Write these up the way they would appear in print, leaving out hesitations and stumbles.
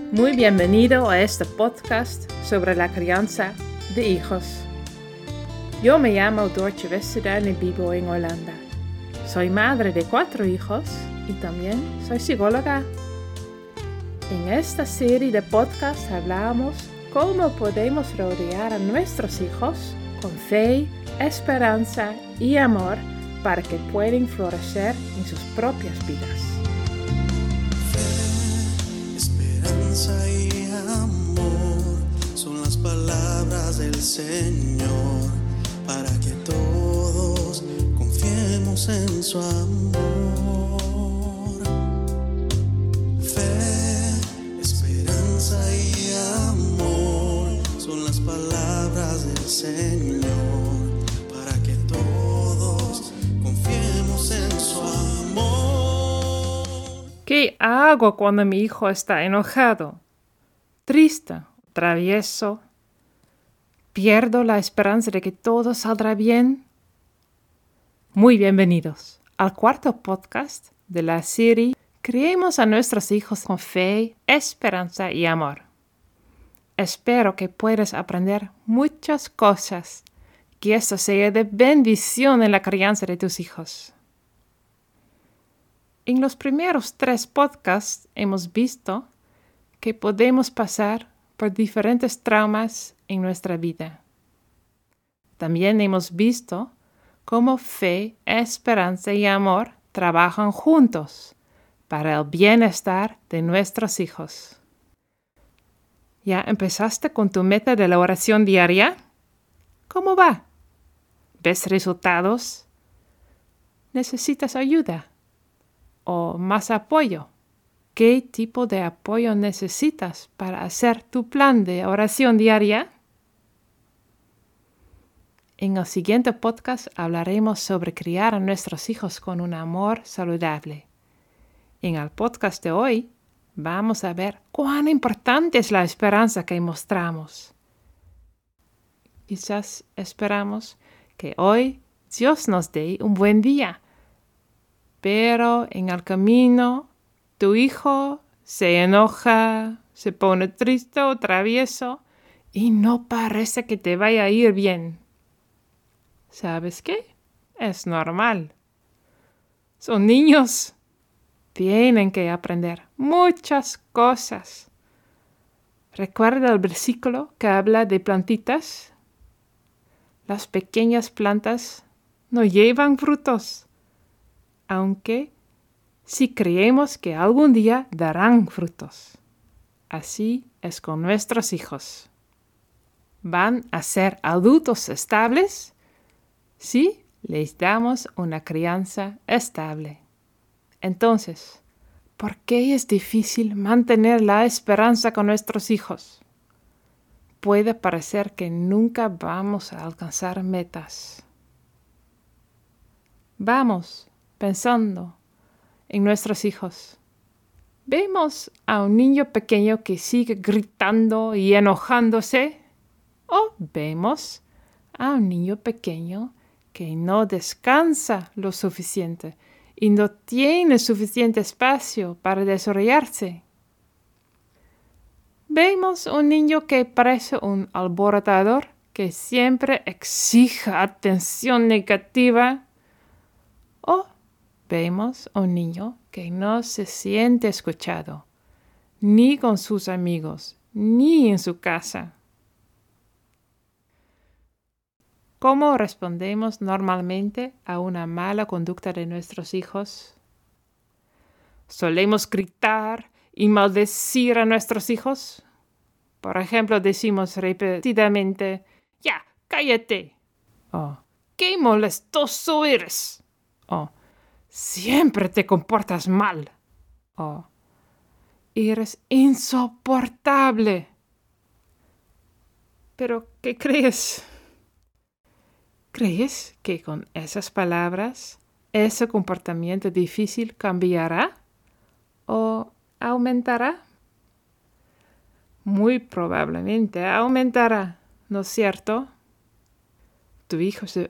Muy bienvenido a este podcast sobre la crianza de hijos. Yo me llamo Doortje Westerdam y vivo en Holanda. Soy madre de 4 hijos y también soy psicóloga. En esta serie de podcasts hablamos cómo podemos rodear a nuestros hijos con fe, esperanza y amor para que puedan florecer en sus propias vidas. Esperanza y amor son las palabras del Señor para que todos confiemos en su amor. Fe, esperanza y amor son las palabras del Señor para que todos confiemos en su amor. ¿Qué hago cuando mi hijo está enojado, triste, travieso? ¿Pierdo la esperanza de que todo saldrá bien? Muy bienvenidos al cuarto podcast de la serie Criemos a nuestros hijos con fe, esperanza y amor. Espero que puedas aprender muchas cosas, que esto sea de bendición en la crianza de tus hijos. En los primeros 3 podcasts hemos visto que podemos pasar por diferentes traumas en nuestra vida. También hemos visto cómo fe, esperanza y amor trabajan juntos para el bienestar de nuestros hijos. ¿Ya empezaste con tu meta de la oración diaria? ¿Cómo va? ¿Ves resultados? ¿Necesitas ayuda? ¿O más apoyo? ¿Qué tipo de apoyo necesitas para hacer tu plan de oración diaria? En el siguiente podcast hablaremos sobre criar a nuestros hijos con un amor saludable. En el podcast de hoy vamos a ver cuán importante es la esperanza que mostramos. Quizás esperamos que hoy Dios nos dé un buen día. Pero en el camino, tu hijo se enoja, se pone triste o travieso y no parece que te vaya a ir bien. ¿Sabes qué? Es normal. Son niños. Tienen que aprender muchas cosas. ¿Recuerda el versículo que habla de plantitas? Las pequeñas plantas no llevan frutos, aunque sí creemos que algún día darán frutos. Así es con nuestros hijos. ¿Van a ser adultos estables? Sí, les damos una crianza estable. Entonces, ¿por qué es difícil mantener la esperanza con nuestros hijos? Puede parecer que nunca vamos a alcanzar metas. Vamos pensando en nuestros hijos. ¿Vemos a un niño pequeño que sigue gritando y enojándose? ¿O vemos a un niño pequeño que no descansa lo suficiente y no tiene suficiente espacio para desarrollarse? ¿Vemos un niño que parece un alborotador que siempre exige atención negativa? ¿O vemos a un niño que no se siente escuchado, ni con sus amigos, ni en su casa? ¿Cómo respondemos normalmente a una mala conducta de nuestros hijos? ¿Solemos gritar y maldecir a nuestros hijos? Por ejemplo, decimos repetidamente, ¡ya, cállate! O, ¡qué molestoso eres! O, siempre te comportas mal. O, eres insoportable. Pero, ¿qué crees? ¿Crees que con esas palabras ese comportamiento difícil cambiará o aumentará? Muy probablemente aumentará, ¿no es cierto? Tu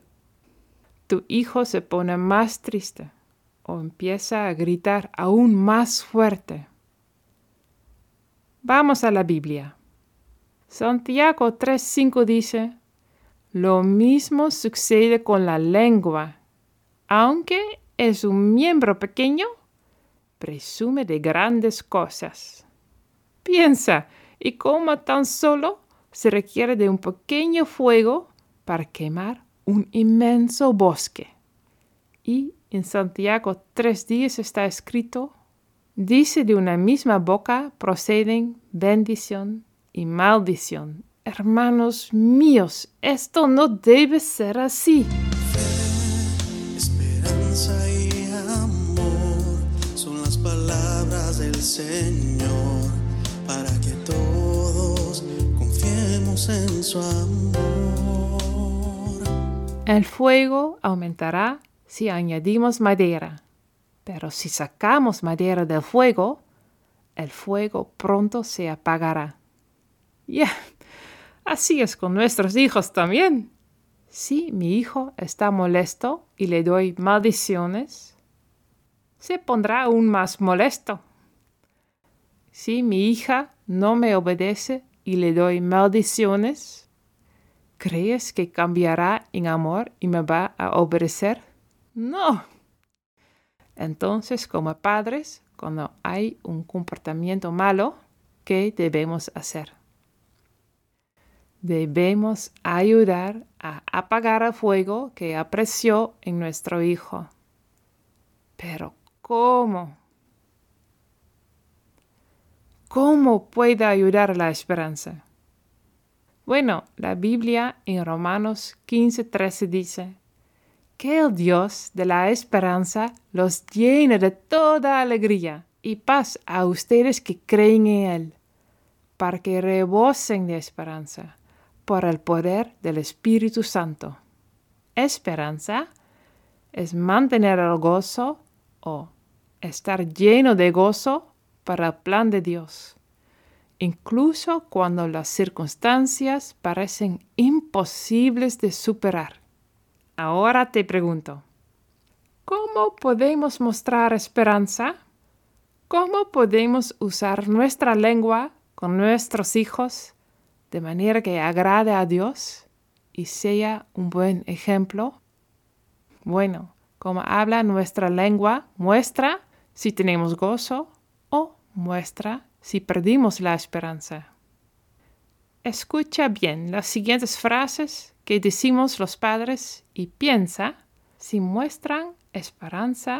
hijo se pone más triste o empieza a gritar aún más fuerte. Vamos a la Biblia. Santiago 3:5 dice, lo mismo sucede con la lengua. Aunque es un miembro pequeño, presume de grandes cosas. Piensa, y cómo tan solo se requiere de un pequeño fuego para quemar un inmenso bosque. Y en Santiago 3:10 está escrito, dice de una misma boca proceden bendición y maldición. Hermanos míos, esto no debe ser así. Fe, esperanza y amor son las palabras del Señor para que todos confiemos en su amor. El fuego aumentará si añadimos madera, pero si sacamos madera del fuego, el fuego pronto se apagará. Así es con nuestros hijos también. Si mi hijo está molesto y le doy maldiciones, se pondrá aún más molesto. Si mi hija no me obedece y le doy maldiciones, ¿crees que cambiará en amor y me va a obedecer? No. Entonces, como padres, cuando hay un comportamiento malo, ¿qué debemos hacer? Debemos ayudar a apagar el fuego que apreció en nuestro hijo. Pero, ¿cómo? ¿Cómo puede ayudar la esperanza? Bueno, la Biblia en Romanos 15:13 dice que el Dios de la esperanza los llene de toda alegría y paz a ustedes que creen en Él, para que rebosen de esperanza por el poder del Espíritu Santo. Esperanza es mantener el gozo o estar lleno de gozo para el plan de Dios, incluso cuando las circunstancias parecen imposibles de superar. Ahora te pregunto, ¿cómo podemos mostrar esperanza? ¿Cómo podemos usar nuestra lengua con nuestros hijos de manera que agrade a Dios y sea un buen ejemplo? Bueno, como habla nuestra lengua, muestra si tenemos gozo o muestra si perdimos la esperanza. Escucha bien las siguientes frases que decimos los padres y piensa si muestran esperanza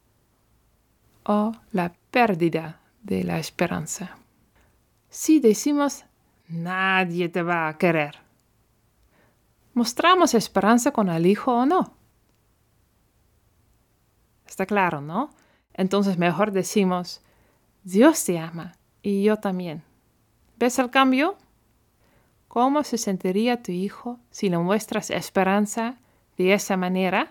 o la pérdida de la esperanza. Si decimos, nadie te va a querer, ¿mostramos esperanza con el hijo o no? Está claro, ¿no? Entonces mejor decimos, Dios te ama y yo también. ¿Ves el cambio? ¿Cómo se sentiría tu hijo si le muestras esperanza de esa manera?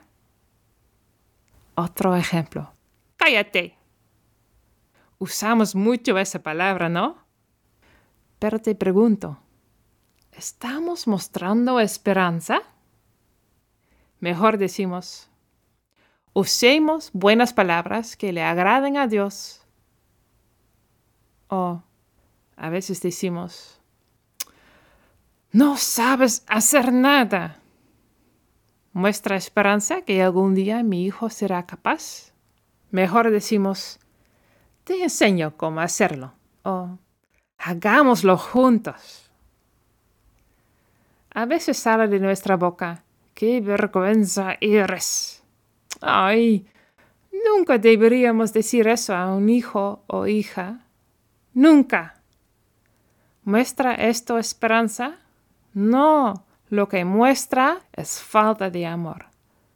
Otro ejemplo. ¡Cállate! Usamos mucho esa palabra, ¿no? Pero te pregunto, ¿estamos mostrando esperanza? Mejor decimos, usemos buenas palabras que le agraden a Dios. O a veces decimos, no sabes hacer nada. ¿Muestra esperanza que algún día mi hijo será capaz? Mejor decimos, te enseño cómo hacerlo. O hagámoslo juntos. A veces sale de nuestra boca, ¡qué vergüenza eres! ¡Ay! Nunca deberíamos decir eso a un hijo o hija. ¡Nunca! ¿Muestra esto esperanza? No, lo que muestra es falta de amor.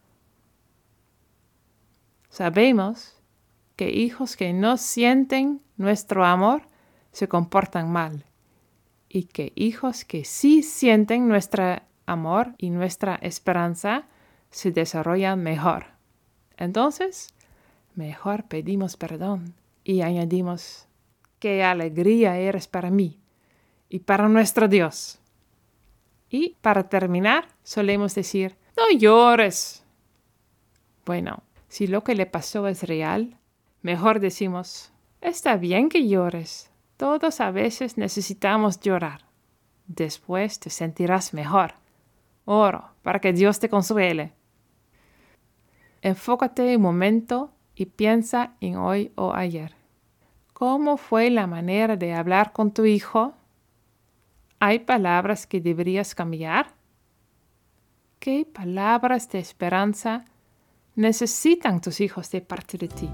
Sabemos que hijos que no sienten nuestro amor se comportan mal y que hijos que sí sienten nuestro amor y nuestra esperanza se desarrollan mejor. Entonces, mejor pedimos perdón y añadimos, ¡qué alegría eres para mí y para nuestro Dios! Y para terminar, solemos decir, no llores. Bueno, si lo que le pasó es real, mejor decimos, está bien que llores, Todos a veces necesitamos llorar. Después te sentirás mejor. Oro para que Dios te consuele. Enfócate un momento y piensa en hoy o ayer. ¿Cómo fue la manera de hablar con tu hijo? ¿Hay palabras que deberías cambiar? ¿Qué palabras de esperanza necesitan tus hijos de parte de ti?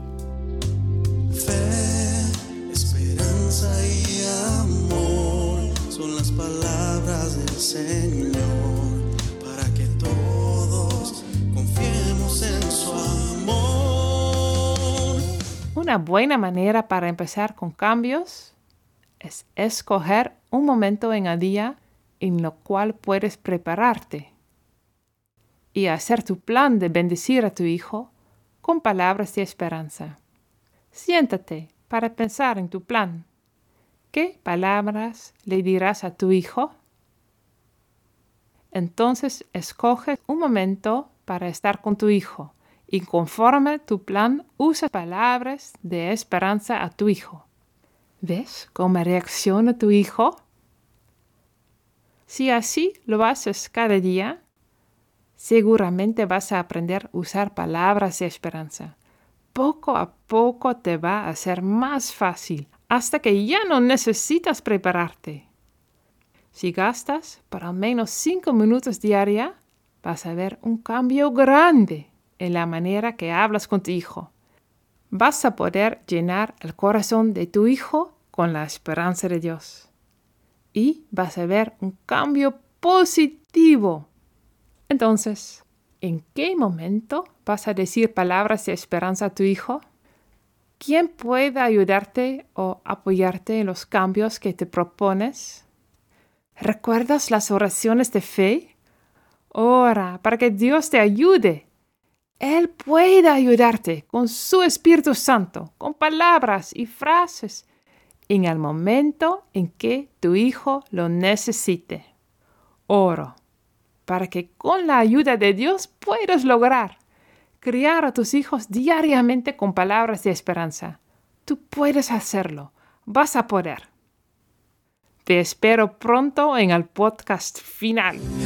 Fe, esperanza y amor son las palabras del Señor para que todos confiemos en su amor. Una buena manera para empezar con cambios es escoger un momento en el día en lo cual puedes prepararte y hacer tu plan de bendecir a tu hijo con palabras de esperanza. Siéntate para pensar en tu plan. ¿Qué palabras le dirás a tu hijo? Entonces escoge un momento para estar con tu hijo y conforme tu plan usa palabras de esperanza a tu hijo. ¿Ves cómo reacciona tu hijo? Si así lo haces cada día, seguramente vas a aprender a usar palabras de esperanza. Poco a poco te va a ser más fácil, hasta que ya no necesitas prepararte. Si gastas por al menos 5 minutos diarios, vas a ver un cambio grande en la manera que hablas con tu hijo. Vas a poder llenar el corazón de tu hijo con la esperanza de Dios. Y vas a ver un cambio positivo. Entonces, ¿en qué momento vas a decir palabras de esperanza a tu hijo? ¿Quién puede ayudarte o apoyarte en los cambios que te propones? ¿Recuerdas las oraciones de fe? Ora para que Dios te ayude. Él puede ayudarte con su Espíritu Santo, con palabras y frases, en el momento en que tu hijo lo necesite. Oro para que con la ayuda de Dios puedas lograr criar a tus hijos diariamente con palabras de esperanza. Tú puedes hacerlo. Vas a poder. Te espero pronto en el podcast final.